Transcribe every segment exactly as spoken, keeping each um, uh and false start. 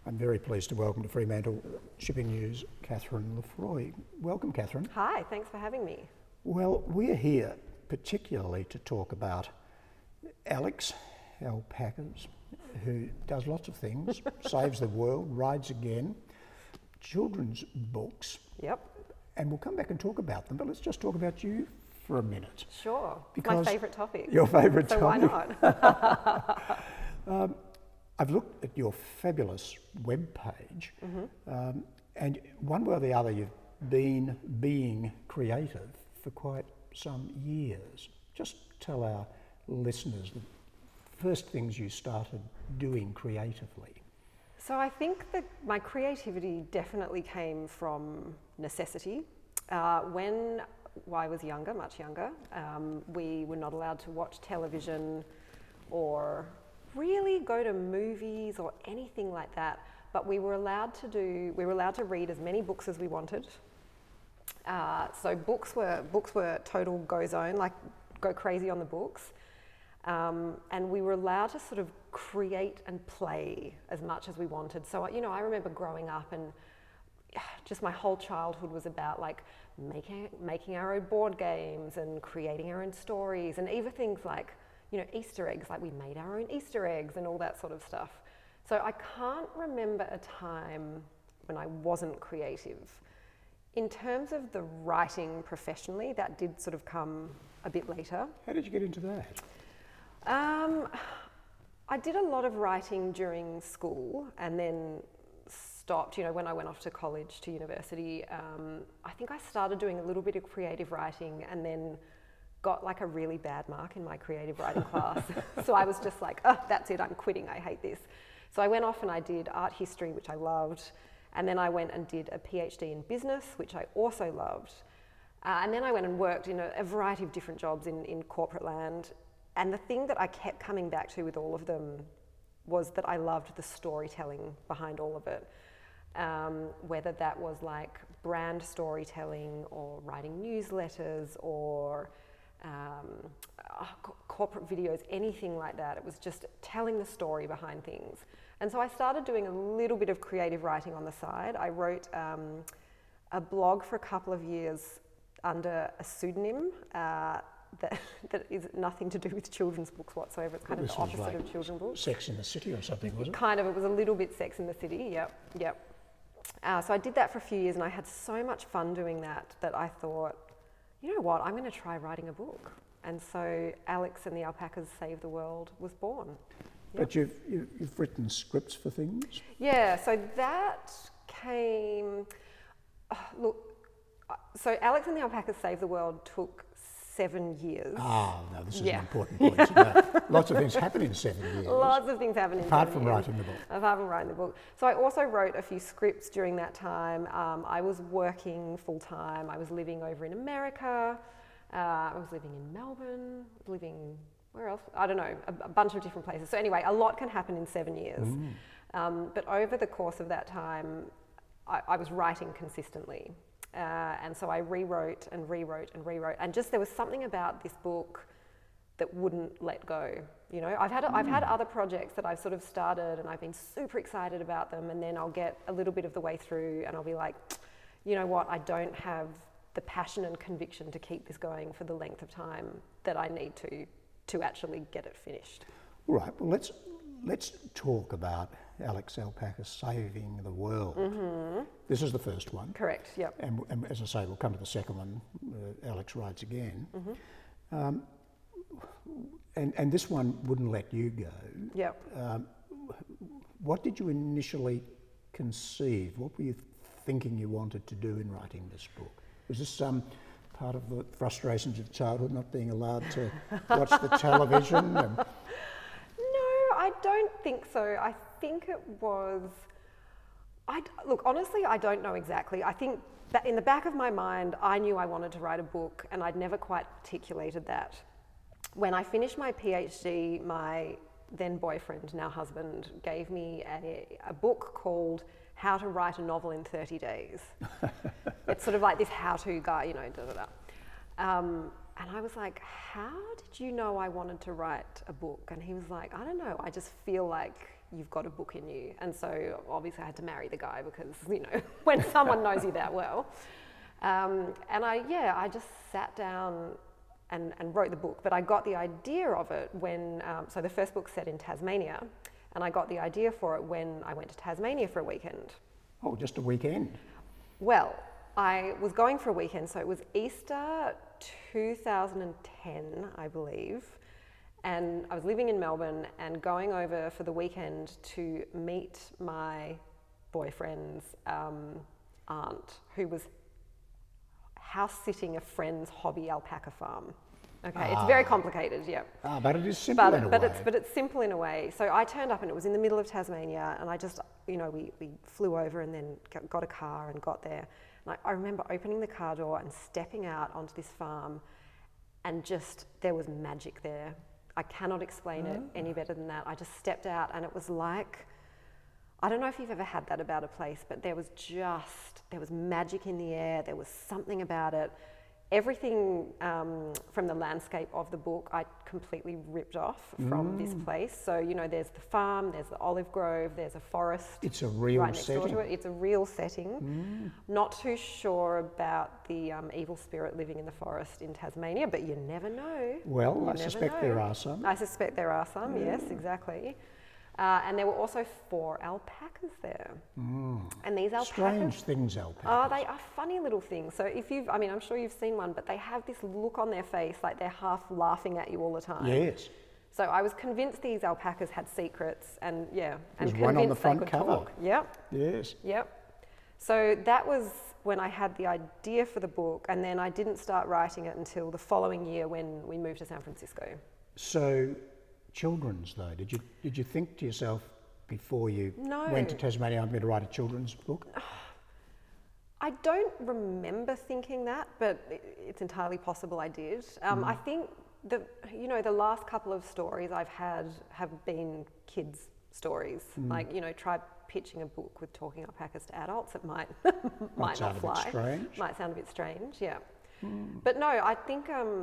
I'm very pleased to welcome to Fremantle Shipping News, Catherine Lefroy. Welcome, Catherine. Hi, thanks for having me. Well, we're here particularly to talk about Alex Alpacas, who does lots of things, saves the world, rides again, children's books. Yep. And we'll come back and talk about them, but let's just talk about you for a minute. Sure. Because my favourite topic. Your favourite so topic. So why not? um, I've looked at your fabulous web page, mm-hmm. um, and one way or the other, you've been being creative for quite some years. Just tell our listeners the first things you started doing creatively. So I think that my creativity definitely came from necessity. Uh, when I was younger, much younger, um, we were not allowed to watch television or really go to movies or anything like that, but we were allowed to do, we were allowed to read as many books as we wanted. Uh, so books were, books were total go zone, like go crazy on the books. Um, and we were allowed to sort of create and play as much as we wanted. So, you know, I remember growing up and just my whole childhood was about like making, making our own board games and creating our own stories, and even things like, you know, Easter eggs, like we made our own Easter eggs and all that sort of stuff. So I can't remember a time when I wasn't creative. In terms of the writing professionally, that did sort of come a bit later. How did you get into that? Um, I did a lot of writing during school and then stopped, you know, when I went off to college, to university. Um, I think I started doing a little bit of creative writing and then got like a really bad mark in my creative writing class. So I was just like, oh, that's it, I'm quitting, I hate this. So I went off and I did art history, which I loved. And then I went and did a PhD in business, which I also loved. Uh, and then I went and worked in a, a variety of different jobs in, in corporate land. And the thing that I kept coming back to with all of them was that I loved the storytelling behind all of it. Um, whether that was like brand storytelling or writing newsletters or um, uh, co- corporate videos, anything like that. It was just telling the story behind things. And so I started doing a little bit of creative writing on the side. I wrote um, a blog for a couple of years under a pseudonym uh, that, that is nothing to do with children's books whatsoever. It's kind Well, of the opposite like of children's books. Sex in the City or something, was it? Kind of, it was a little bit Sex in the City, yep, yep. Uh, so I did that for a few years and I had so much fun doing that that I thought, you know what, I'm going to try writing a book. And so Alex and the Alpacas Save the World was born. But you've, you've you've written scripts for things? Yeah, so that came, oh, look, so Alex and the Alpacas Save the World took seven years. Ah, no, this is Yeah. an important point. No, lots of things happen in seven years. Lots of things happen in Apart seven from years. writing the book. Apart from writing the book. So I also wrote a few scripts during that time. Um, I was working full time. I was living over in America. Uh, I was living in Melbourne, living, where else? I don't know, a, a bunch of different places. So anyway, a lot can happen in seven years. Mm. Um, but over the course of that time, I, I was writing consistently. Uh, and so I rewrote and rewrote and rewrote. And just there was something about this book that wouldn't let go. You know, I've had mm. I've had other projects that I've sort of started and I've been super excited about them, and then I'll get a little bit of the way through and I'll be like, you know what, I don't have the passion and conviction to keep this going for the length of time that I need to to actually get it finished. All right, well, let's let's talk about Alex Alpacas Saving the World. Mm-hmm. This is the first one. Correct, yep. And, and as I say, we'll come to the second one, uh, Alex Rides Again. Mm-hmm. Um, and, and this one wouldn't let you go. Yep. Um, what did you initially conceive? What were you thinking you wanted to do in writing this book? Was this some um, part of the frustrations of childhood, not being allowed to watch the television? And... No, I don't think so. I think it was, I, look, honestly, I don't know exactly. I think that in the back of my mind, I knew I wanted to write a book and I'd never quite articulated that. When I finished my PhD, my then boyfriend, now husband, gave me a, a book called How to Write a Novel in thirty days. It's sort of like this how-to guide, you know, da da da. Um, and I was like, how did you know I wanted to write a book? And he was like, I don't know, I just feel like you've got a book in you. And so obviously I had to marry the guy because, you know, when someone knows you that well. Um, and I, yeah, I just sat down and, and wrote the book. But I got the idea of it when, um, so the first book's set in Tasmania, and I got the idea for it when I went to Tasmania for a weekend. Oh, just a weekend? Well, I was going for a weekend, so it was Easter two thousand ten, I believe. And I was living in Melbourne and going over for the weekend to meet my boyfriend's um, aunt, who was house sitting a friend's hobby alpaca farm. Okay, ah. It's very complicated, yeah. Ah, but it is simple but, in a but way. It's, but it's simple in a way. So I turned up and it was in the middle of Tasmania, and I just, you know, we, we flew over and then got a car and got there. And I, I remember opening the car door and stepping out onto this farm, and just, there was magic there. I cannot explain oh. it any better than that. I just stepped out and it was like, I don't know if you've ever had that about a place, but there was just, there was magic in the air. There was something about it. Everything um, from the landscape of the book, I completely ripped off from mm. this place. So, you know, there's the farm, there's the olive grove, there's a forest. It's a real right next setting. Door to it. It's a real setting. Mm. Not too sure about the um, evil spirit living in the forest in Tasmania, but you never know. Well, you I suspect know. there are some. I suspect there are some, mm. yes, exactly. Uh, and there were also four alpacas there. Mm. And these alpacas... Strange things, alpacas. Oh, they are funny little things. So if you've, I mean, I'm sure you've seen one, but they have this look on their face like they're half laughing at you all the time. Yes. So I was convinced these alpacas had secrets, and yeah, and There's one on the front they could cover. Talk. Yep. Yes. Yep. So that was when I had the idea for the book, and then I didn't start writing it until the following year when we moved to San Francisco. So... Children's though, did you did you think to yourself before you no. went to Tasmania, I'm going to write a children's book? I don't remember thinking that, but it's entirely possible I did. Um, mm. I think the you know the last couple of stories I've had have been kids' stories. Mm. Like you know, try pitching a book with talking alpacas to adults. It might might, might not fly. A bit strange. Might sound a bit strange. Yeah, mm. but no, I think um,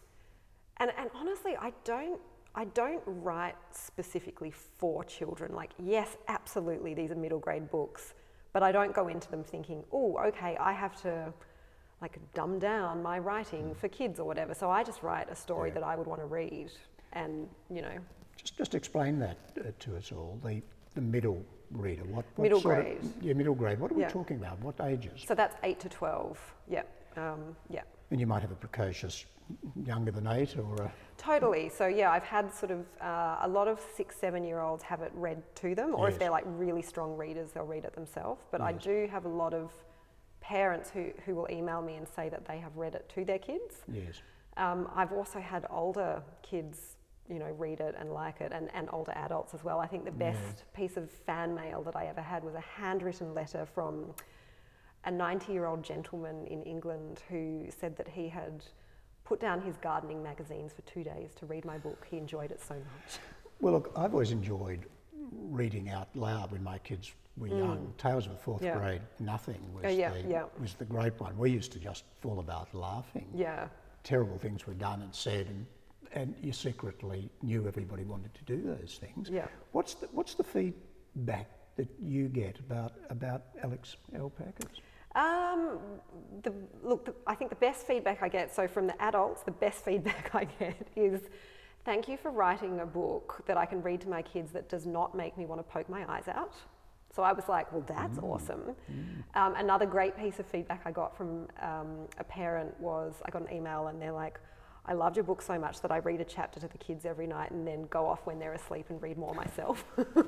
and and honestly, I don't. I don't write specifically for children. Like, yes, absolutely, these are middle grade books, but I don't go into them thinking, oh, okay, I have to like dumb down my writing for kids or whatever. So I just write a story yeah. that I would want to read, and you know. Just just explain that uh, to us all. The the middle reader. What, what middle sort grade? Of, yeah, middle grade. What are yeah. we talking about? What ages? So that's eight to twelve. Yeah, um, yeah. And you might have a precocious younger than eight, or a... Totally. So yeah, I've had sort of uh, a lot of six, seven-year-olds have it read to them, or yes. if they're like really strong readers, they'll read it themselves. But yes. I do have a lot of parents who, who will email me and say that they have read it to their kids. Yes. Um, I've also had older kids, you know, read it and like it, and, and older adults as well. I think the best yes. piece of fan mail that I ever had was a handwritten letter from a ninety-year-old gentleman in England who said that he had put down his gardening magazines for two days to read my book. He enjoyed it so much. Well, look, I've always enjoyed reading out loud when my kids were mm. young. Tales of the Fourth yeah. Grade, Nothing was, uh, yeah, the, yeah. was the great one. We used to just fall about laughing. Yeah. Terrible things were done and said, and, and you secretly knew everybody wanted to do those things. Yeah. What's the, what's the feedback that you get about, about Alex Alpacas? Um, the, look, the, I think the best feedback I get, so from the adults, the best feedback I get is, thank you for writing a book that I can read to my kids that does not make me want to poke my eyes out. So I was like, well, that's mm. awesome. Mm. Um, another great piece of feedback I got from um, a parent was, I got an email and they're like, I loved your book so much that I read a chapter to the kids every night and then go off when they're asleep and read more myself.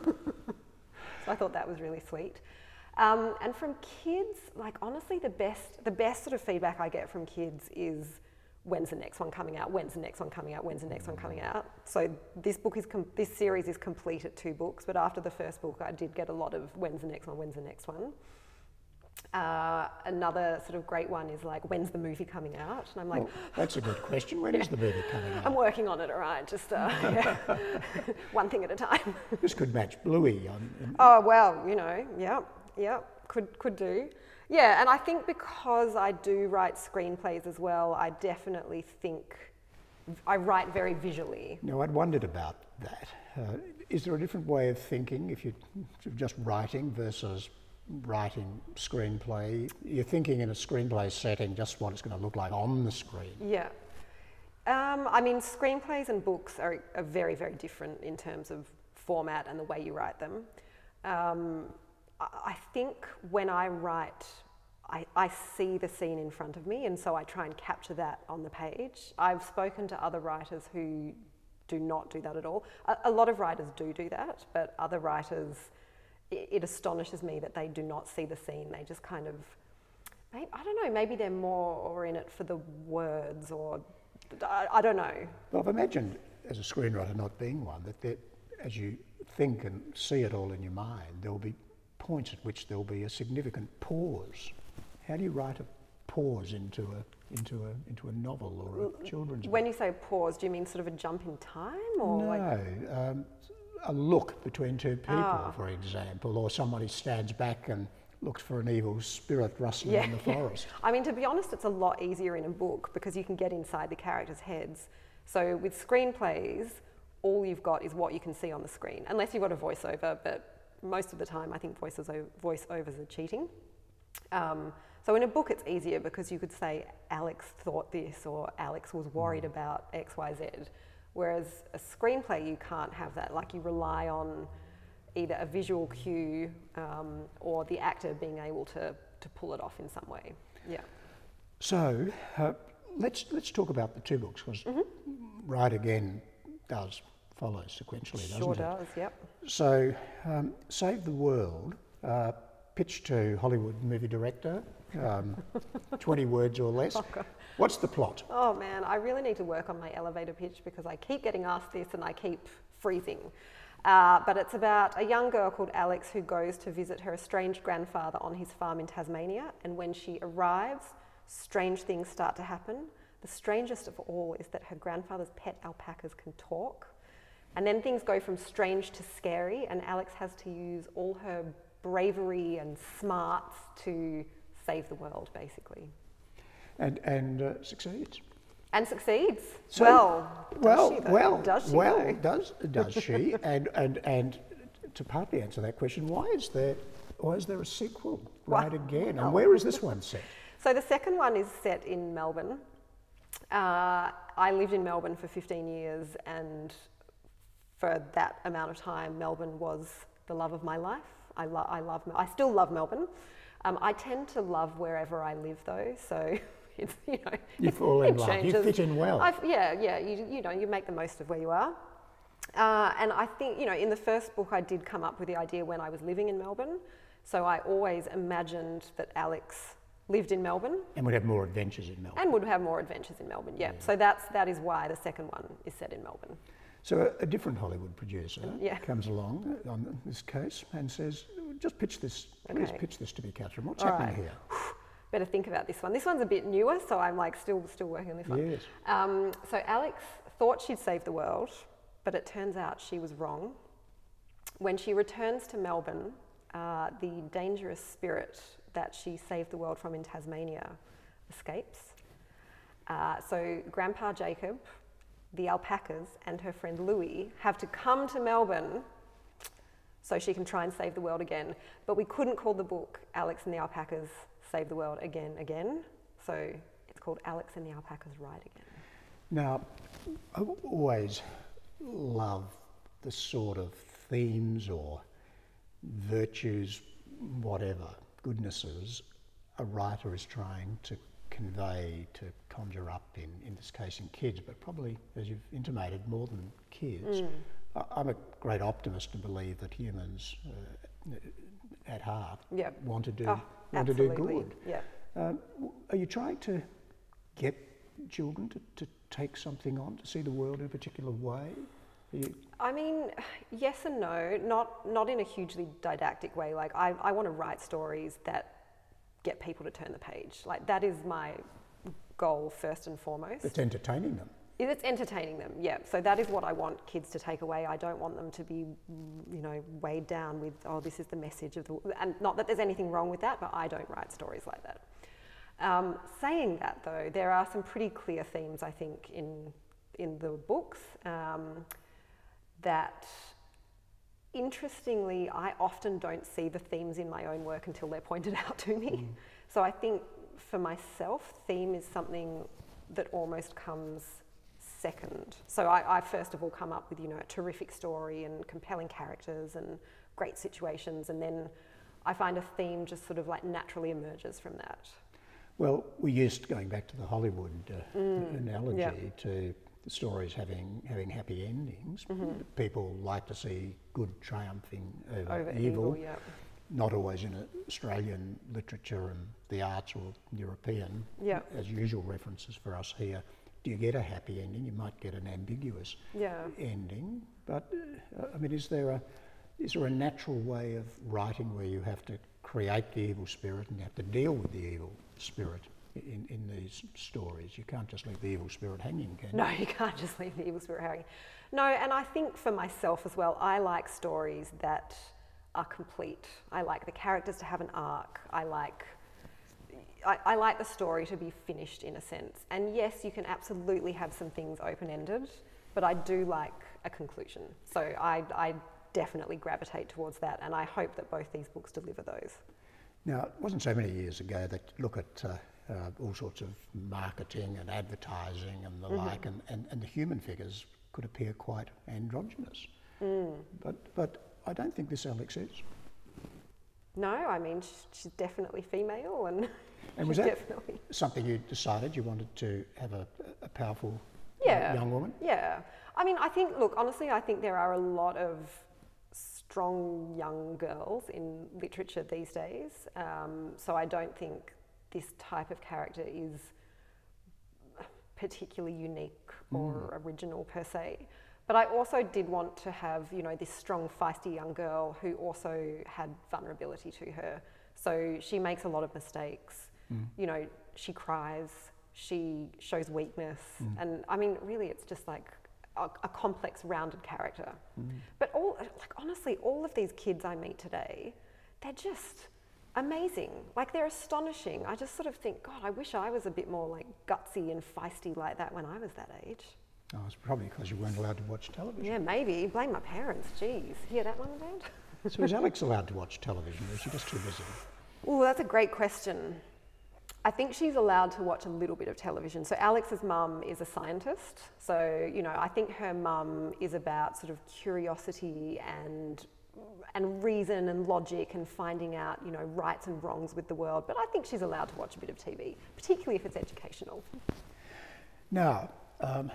So I thought that was really sweet. Um, and from kids, like honestly, the best, the best sort of feedback I get from kids is, when's the next one coming out? When's the next one coming out? When's the next one coming out? So this book is, com- this series is complete at two books, but after the first book, I did get a lot of, when's the next one? When's the next one? Uh, another sort of great one is like, when's the movie coming out? And I'm like, well, that's a good question. When yeah. is the movie coming out? I'm working on it, all right, just uh, yeah. one thing at a time. This could match Bluey. On, on... Oh, well, you know, yeah. Yeah, could could do. Yeah, and I think because I do write screenplays as well, I definitely think I write very visually. No, I'd wondered about that. Uh, is there a different way of thinking if you're just writing versus writing screenplay? You're thinking in a screenplay setting just what it's going to look like on the screen. Yeah. Um, I mean, screenplays and books are, are very, very different in terms of format and the way you write them. Um, I, I think when I write, I, I see the scene in front of me, and so I try and capture that on the page. I've spoken to other writers who do not do that at all. A, a lot of writers do do that, but other writers, it, it astonishes me that they do not see the scene. They just kind of, I, I don't know, maybe they're more in it for the words, or I, I don't know. Well, I've imagined, as a screenwriter not being one, that there, as you think and see it all in your mind, there will be points at which there will be a significant pause. How do you write a pause into a into a into a novel or a children's book? When you say pause, do you mean sort of a jump in time, or no, like um, a look between two people, Oh. for example, or somebody stands back and looks for an evil spirit rustling Yeah, in the yeah. forest. I mean, to be honest, it's a lot easier in a book because you can get inside the characters' heads. So with screenplays, all you've got is what you can see on the screen, unless you've got a voiceover, but most of the time I think voices o- voiceovers are cheating. Um, so in a book it's easier because you could say Alex thought this, or Alex was worried about X, Y, Z. Whereas a screenplay, you can't have that. Like, you rely on either a visual cue um, or the actor being able to, to pull it off in some way. Yeah. So uh, let's let's talk about the two books, because Mm-hmm. Right Again does follow sequentially, doesn't Sure it? does, yep. So, um, Save the World, uh, pitched to Hollywood movie director, um, twenty words or less. What's the plot? Oh man, I really need to work on my elevator pitch because I keep getting asked this and I keep freezing. Uh, but it's about a young girl called Alex who goes to visit her estranged grandfather on his farm in Tasmania, and when she arrives, strange things start to happen. The strangest of all is that her grandfather's pet alpacas can talk. And then things go from strange to scary, and Alex has to use all her bravery and smarts to save the world, basically. And and uh, succeeds. And succeeds. So- well, does Well, she though? well, does she well, though? does does she? and and and to partly answer that question, why is there why is there a sequel, Why- Right Again? well. And where is this one set? So the second one is set in Melbourne. Uh, I lived in Melbourne for fifteen years, and for that amount of time, Melbourne was the love of my life. I, lo- I love, Mel- I still love Melbourne. Um, I tend to love wherever I live, though. So it's, you know, You it- fall in it love. You changes. fit in well. I've, yeah, yeah. You, you know, you make the most of where you are. Uh, and I think, you know, in the first book, I did come up with the idea when I was living in Melbourne. So I always imagined that Alex lived in Melbourne And would have more adventures in Melbourne. and would have more adventures in Melbourne. Yeah. So that's that is why the second one is set in Melbourne. So a, a different Hollywood producer Yeah. comes along on this case and says, "Just pitch this. Please Okay. pitch this to me, Catherine. What's All happening right. here?" Better think about this one. This one's a bit newer, so I'm like still still working on this one. Yes. Um, so Alex thought she'd saved the world, but it turns out she was wrong. When she returns to Melbourne, uh, the dangerous spirit that she saved the world from in Tasmania escapes. Uh, so Grandpa Jacob, the alpacas, and her friend Louie have to come to Melbourne so she can try and save the world again. But we couldn't call the book Alex and the Alpacas Save the World Again Again. So it's called Alex and the Alpacas Ride Again. Now, I've always loved the sort of themes or virtues, whatever, goodnesses a writer is trying to convey, to conjure up in, in this case in kids, but probably, as you've intimated, more than kids. I, I'm a great optimist and believe that humans uh, at heart Yeah. want to do, Oh, want to do absolutely. good. Yeah. Um, w- are you trying to get children to, to take something on, to see the world in a particular way? Are you, I mean, yes and no, not not in a hugely didactic way. Like I, I want to write stories that get people to turn the page. Like that is my goal first and foremost. it's entertaining them. It's entertaining them, yeah. So that is what I want kids to take away. I don't want them to be, you know, weighed down with, oh, this is the message of the... And not that there's anything wrong with that, but I don't write stories like that. Um, saying that, though, there are some pretty clear themes, I think, in in the books um, that interestingly, I often don't see the themes in my own work until they're pointed out to me. Mm. So I think for myself, theme is something that almost comes second. So I, I first of all come up with, you know, a terrific story and compelling characters and great situations, and then I find a theme just sort of like naturally emerges from that. Well, we used, going back to the Hollywood uh, mm. analogy, yep. to stories having having happy endings. Mm-hmm. People like to see good triumphing over, over evil. evil yep. Not always in Australian literature and the arts or European, yep. as usual references for us here. Do you get a happy ending? You might get an ambiguous yeah. ending. But uh, I mean, is there a is there a natural way of writing where you have to create the evil spirit and you have to deal with the evil spirit in, in these stories? You can't just leave the evil spirit hanging, can you? No, you can't just leave the evil spirit hanging. No, and I think for myself as well, I like stories that are complete. I like the characters to have an arc. I like I, I like the story to be finished in a sense. And yes, you can absolutely have some things open-ended, but I do like a conclusion. So I, I definitely gravitate towards that, and I hope that both these books deliver those. Now, it wasn't so many years ago that you look at uh, uh, all sorts of marketing and advertising and the mm-hmm. like, and, and, and the human figures could appear quite androgynous. Mm. But but I don't think this Alex is. No, I mean, she's definitely female, and, and was that definitely something you decided you wanted to have a, a powerful yeah. young woman? Yeah. I mean, I think, look, honestly, I think there are a lot of strong young girls in literature these days. Um, so I don't think this type of character is particularly unique or mm. original per se. But I also did want to have, you know, this strong, feisty young girl who also had vulnerability to her. So she makes a lot of mistakes. Mm. You know, she cries, she shows weakness. Mm. And I mean, really, it's just like a, a complex, rounded character. Mm. But all, like, honestly, all of these kids I meet today, they're just amazing. Like, they're astonishing. I just sort of think, God, I wish I was a bit more like gutsy and feisty like that when I was that age. Oh, it's probably because you weren't allowed to watch television. Yeah, maybe. Blame my parents. Jeez. Hear that one, Dad? So is Alex allowed to watch television, or is she just too busy? Oh, that's a great question. I think she's allowed to watch a little bit of television. So Alex's mum is a scientist. So, you know, I think her mum is about sort of curiosity and and reason and logic and finding out, you know, rights and wrongs with the world. But I think she's allowed to watch a bit of T V, particularly if it's educational. Now, um,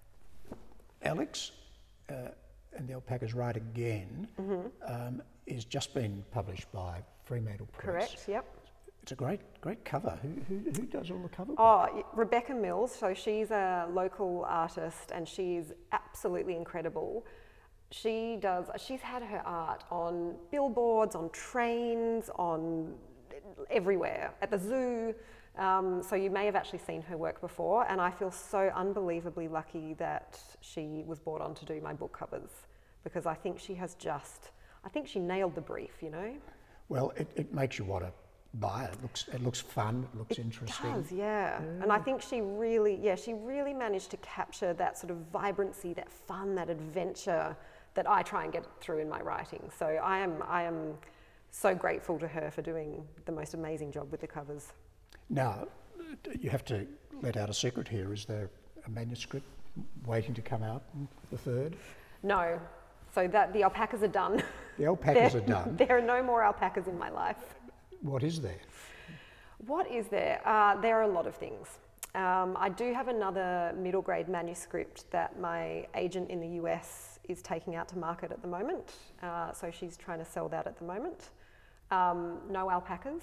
Alex uh, and the Alpacas Ride Again mm-hmm. um, is just been published by Fremantle Press. Correct, yep. It's a great, great cover. Who, who, who does all the cover? Oh, Rebecca Mills. So she's a local artist and she's absolutely incredible. She does, she's had her art on billboards, on trains, on everywhere, at the zoo. Um, so you may have actually seen her work before, and I feel so unbelievably lucky that she was brought on to do my book covers, because I think she has just, I think she nailed the brief, you know? Well, it, it makes you want to buy it. It looks, it looks fun, it looks it interesting. It does, yeah. yeah. And I think she really, yeah, she really managed to capture that sort of vibrancy, that fun, that adventure that I try and get through in my writing. So I am, I am so grateful to her for doing the most amazing job with the covers. Now, you have to let out a secret here. Is there a manuscript waiting to come out, the third? No. So that the alpacas are done. The alpacas are done. There are no more alpacas in my life. What is there? What is there? Uh, there are a lot of things. Um, I do have another middle grade manuscript that my agent in the U S is taking out to market at the moment. Uh, so she's trying to sell that at the moment. Um, no alpacas.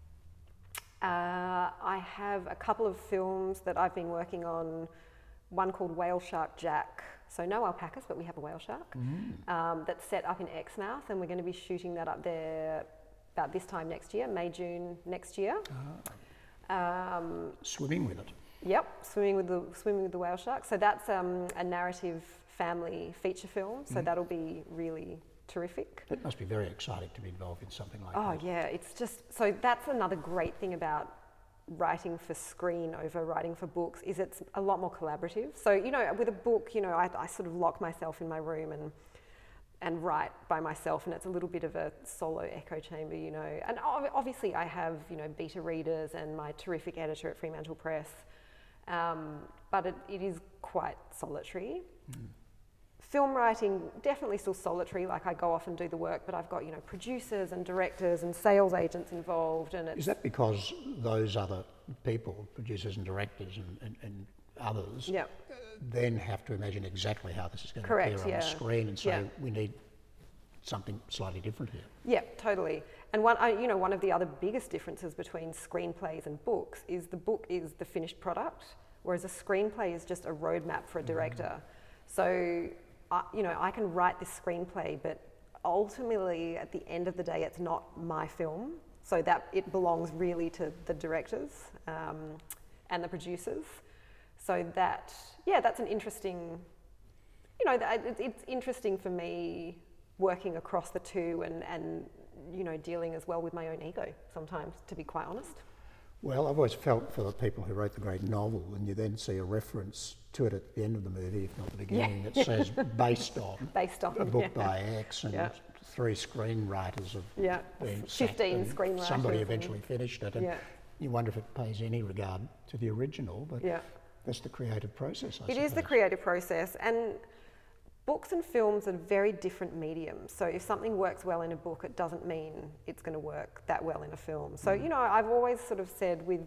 Uh, I have a couple of films that I've been working on, one called Whale Shark Jack. So no alpacas, but we have a whale shark mm. um, that's set up in Exmouth, and we're going to be shooting that up there about this time next year, May, June next year. Ah. Um, swimming with it. Yep, swimming with the swimming with the whale shark. So that's um, a narrative family feature film. So mm. that'll be really terrific. It must be very exciting to be involved in something like oh, that. Oh yeah, it's just, so that's another great thing about writing for screen over writing for books, is it's a lot more collaborative. So, you know, with a book, you know, I, I sort of lock myself in my room and and write by myself, and it's a little bit of a solo echo chamber, you know. And ob- obviously I have, you know, beta readers and my terrific editor at Fremantle Press, um, but it, it is quite solitary. Mm. Film writing, definitely still solitary, like I go off and do the work, but I've got, you know, producers and directors and sales agents involved. And it's, is that because those other people, producers and directors and, and, and others, yep. uh, then have to imagine exactly how this is going Correct, to appear yeah. on the screen and say, yeah. we need something slightly different here? Yeah, totally. And one, I, you know, one of the other biggest differences between screenplays and books is the book is the finished product, whereas a screenplay is just a roadmap for a director. Mm. So, I, you know, I can write this screenplay, but ultimately, at the end of the day, it's not my film. So that it belongs really to the directors um, and the producers. So that, yeah, that's an interesting, you know, that, it's, it's interesting for me working across the two and, and, you know, dealing as well with my own ego sometimes, to be quite honest. Well, I've always felt for the people who wrote the great novel, and you then see a reference to it at the end of the movie, if not the beginning, yeah. that says based on, based on a book yeah. by X, and yeah. three screenwriters have yeah. been fifteen sacked, screenwriters. Somebody eventually finished it, and yeah. you wonder if it pays any regard to the original, but yeah. that's the creative process, I It suppose. is the creative process, and books and films are very different mediums. So if something works well in a book, it doesn't mean it's going to work that well in a film. So, mm. you know, I've always sort of said with,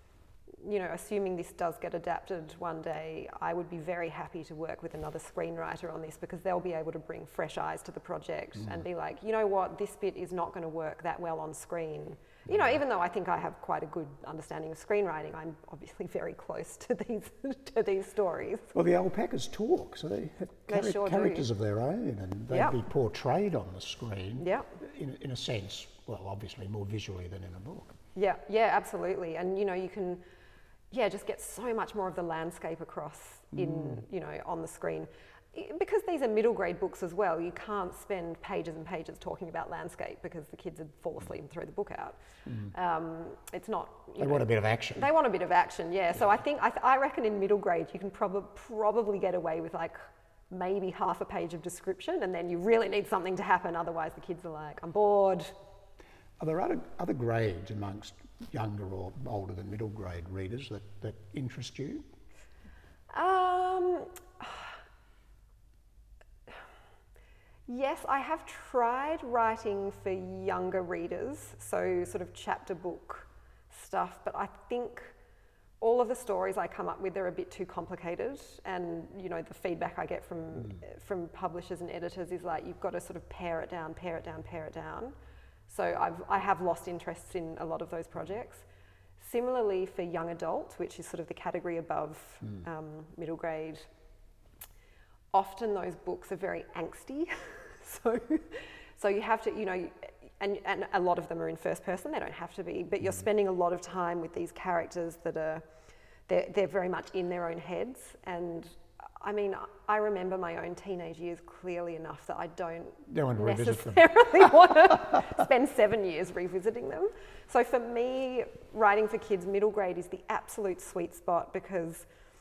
you know, assuming this does get adapted one day, I would be very happy to work with another screenwriter on this, because they'll be able to bring fresh eyes to the project mm. and be like, you know what, this bit is not going to work that well on screen. You know, even though I think I have quite a good understanding of screenwriting, I'm obviously very close to these to these stories. Well, the alpacas talk, so they have they char- sure characters do. of their own, and they'd yep. be portrayed on the screen yep. in, in a sense, well, obviously more visually than in a book. Yeah, yeah, absolutely. And, you know, you can, yeah, just get so much more of the landscape across in, mm. you know, on the screen. Because these are middle grade books as well, you can't spend pages and pages talking about landscape because the kids would fall asleep and throw the book out. Mm. Um, it's not. You they know, want a bit of action. They want a bit of action, yeah. So I think I, th- I reckon in middle grade you can prob- probably get away with like maybe half a page of description, and then you really need something to happen. Otherwise, the kids are like, "I'm bored." Are there other other grades amongst younger or older than middle grade readers that, that interest you? Um. Yes, I have tried writing for younger readers, so sort of chapter book stuff, but I think all of the stories I come up with are a bit too complicated, and you know the feedback I get from mm. from publishers and editors is like, you've got to sort of pare it down, pare it down, pare it down. So I've I have lost interest in a lot of those projects. Similarly for young adult, which is sort of the category above mm. um, middle grade, often those books are very angsty. so so you have to, you know, and, and a lot of them are in first person, they don't have to be, but you're spending a lot of time with these characters that are, they're, they're very much in their own heads. And I mean, I remember my own teenage years clearly enough that I don't, don't want to necessarily want to spend seven years revisiting them. So for me, writing for kids middle grade is the absolute sweet spot, because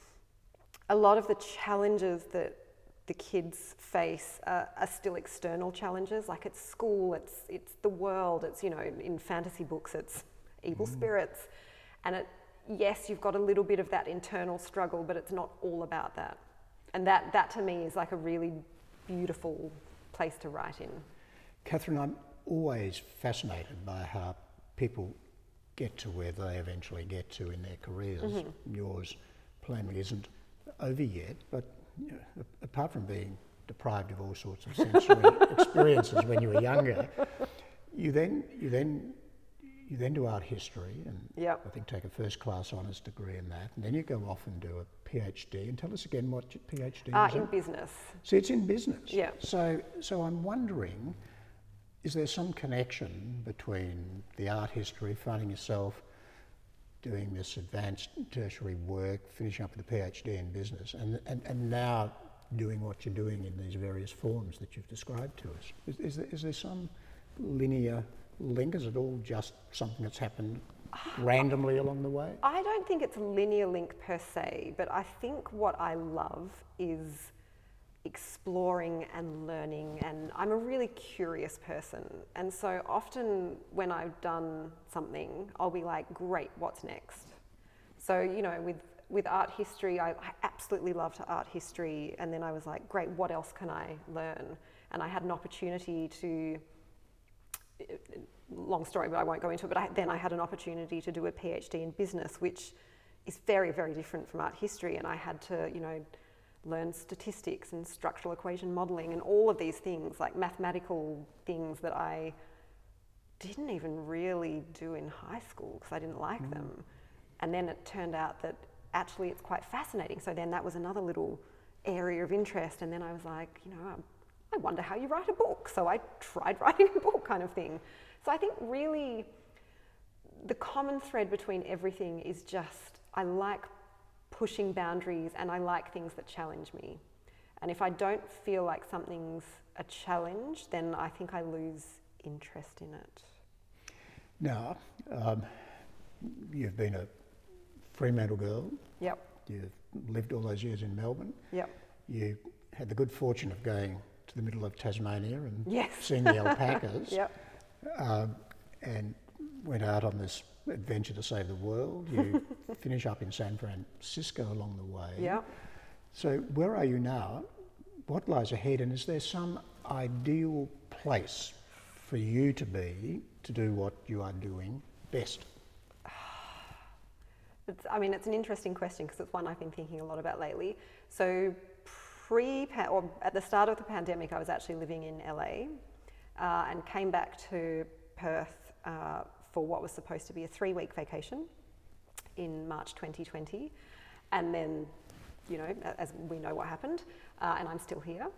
a lot of the challenges that the kids face are, are still external challenges. Like it's school, it's it's the world, it's, you know, in fantasy books, it's evil mm. spirits. And it, yes, you've got a little bit of that internal struggle, but it's not all about that. And that, that to me is like a really beautiful place to write in. Catherine, I'm always fascinated by how people get to where they eventually get to in their careers. Mm-hmm. Yours plainly isn't over yet, but you know, apart from being deprived of all sorts of sensory experiences when you were younger, you then you then you then do art history and yep. I think take a first class honours degree in that, and then you go off and do a PhD. And tell us again what your PhD uh, is in in business. So it's in business. Yeah. So so I'm wondering, is there some connection between the art history, finding yourself doing this advanced tertiary work, finishing up with a PhD in business, and, and, and now doing what you're doing in these various forms that you've described to us? Is, is, there, is there some linear link? Is it all just something that's happened randomly along the way? I don't think it's a linear link per se, but I think what I love is exploring and learning, and I'm a really curious person, and so often when I've done something, I'll be like, great, what's next? So, you know, with with art history, I, I absolutely loved art history, and then I was like, great, what else can I learn? And I had an opportunity to, long story, but I won't go into it, but I, then I had an opportunity to do a PhD in business, which is very, very different from art history, and I had to, you know, learn statistics and structural equation modelling and all of these things, like mathematical things that I didn't even really do in high school because I didn't like mm. them. And then it turned out that actually it's quite fascinating. So then that was another little area of interest. And then I was like, you know, I wonder how you write a book. So I tried writing a book, kind of thing. So I think really the common thread between everything is just I like pushing boundaries, and I like things that challenge me. And if I don't feel like something's a challenge, then I think I lose interest in it. Now, um, you've been a Fremantle girl. Yep. You've lived all those years in Melbourne. Yep. You had the good fortune of going to the middle of Tasmania and yes. seeing the alpacas. Yep. Um, and went out on this adventure to save the world. You finish up in San Francisco along the way. Yeah. So where are you now? What lies ahead, and is there some ideal place for you to be to do what you are doing best? It's, I mean, it's an interesting question because it's one I've been thinking a lot about lately. So pre or at the start of the pandemic, I was actually living in L A uh, and came back to Perth uh, for what was supposed to be a three-week vacation in March twenty twenty, and then, you know, as we know what happened, uh, and I'm still here.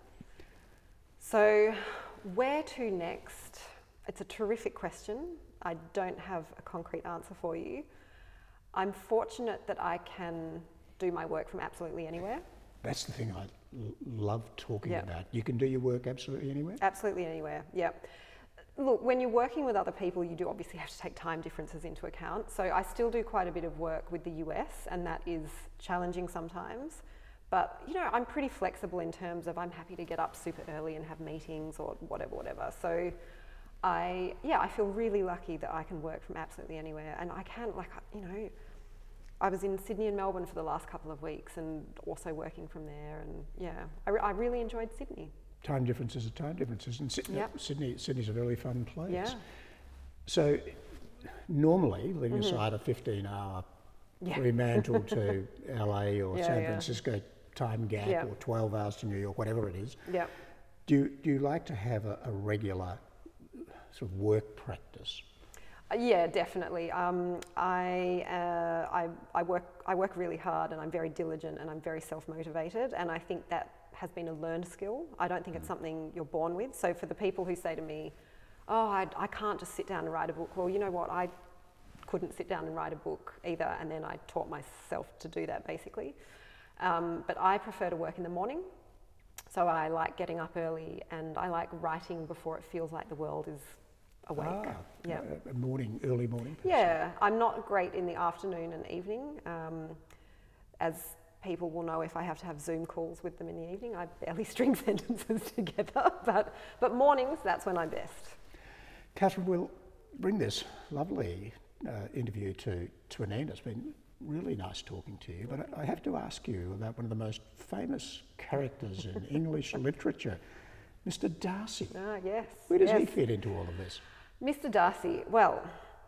So where to next? It's a terrific question. I don't have a concrete answer for you. I'm fortunate that I can do my work from absolutely anywhere. That's the thing I l- love talking yep. about. You can do your work absolutely anywhere? Absolutely anywhere, yeah. Look, when you're working with other people, you do obviously have to take time differences into account. So I still do quite a bit of work with the U S, and that is challenging sometimes. But, you know, I'm pretty flexible in terms of I'm happy to get up super early and have meetings or whatever, whatever. So I, yeah, I feel really lucky that I can work from absolutely anywhere. And I can, like, you know, I was in Sydney and Melbourne for the last couple of weeks and also working from there. And yeah, I, re- I really enjoyed Sydney. Time differences are time differences, and Sydney, yep. Sydney, Sydney's a really fun place. Yeah. So, normally, leaving mm-hmm. aside a fifteen-hour yeah. Fremantle to L A or yeah, San yeah. Francisco time gap, yeah. or twelve hours to New York, whatever it is, yeah. do you, do you like to have a, a regular sort of work practice? Uh, yeah, definitely. Um, I, uh, I I work I work really hard, and I'm very diligent, and I'm very self-motivated, and I think that has been a learned skill. I don't think it's something you're born with. So for the people who say to me, oh, I, I can't just sit down and write a book. Well, you know what? I couldn't sit down and write a book either. And then I taught myself to do that basically. Um, but I prefer to work in the morning. So I like getting up early, and I like writing before it feels like the world is awake. Ah, yeah. a morning, early morning person. Yeah, I'm not great in the afternoon and evening. Um, as people will know, if I have to have Zoom calls with them in the evening, I barely string sentences together, but, but mornings, that's when I'm best. Catherine, we'll bring this lovely uh, interview to, to an end. It's been really nice talking to you, but I, I have to ask you about one of the most famous characters in English literature, Mister Darcy. Ah, yes. Where does yes. he fit into all of this? Mister Darcy, well,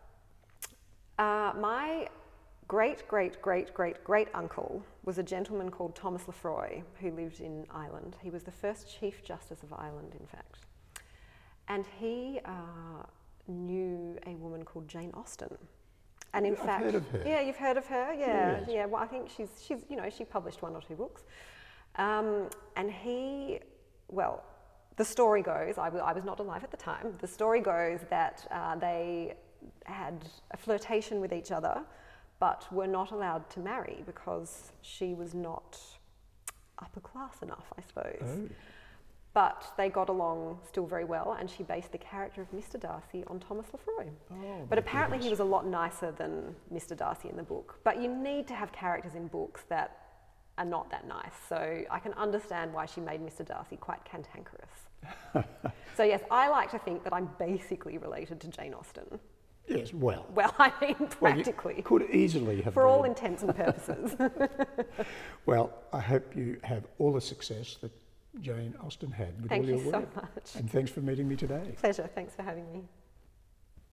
uh, my great, great, great, great, great uncle was a gentleman called Thomas Lefroy, who lived in Ireland. He was the first Chief Justice of Ireland, in fact. And he uh, knew a woman called Jane Austen. And in I've fact, heard of her. Yeah, you've heard of her? Yeah, yes. yeah. Well, I think she's, she's, you know, she published one or two books. Um, and he, well, the story goes, I, w- I was not alive at the time, the story goes that uh, they had a flirtation with each other, but were not allowed to marry because she was not upper class enough, I suppose. Oh. But they got along still very well, and she based the character of Mister Darcy on Thomas Lefroy. Oh, but apparently goodness. he was a lot nicer than Mister Darcy in the book. But you need to have characters in books that are not that nice. So I can understand why she made Mister Darcy quite cantankerous. So yes, I like to think that I'm basically related to Jane Austen. Yes, well. Well, I mean practically. Well, you could easily have For all been. intents and purposes. Well, I hope you have all the success that Jane Austen had with Thank all your you so work. much. And thanks for meeting me today. Pleasure. Thanks for having me.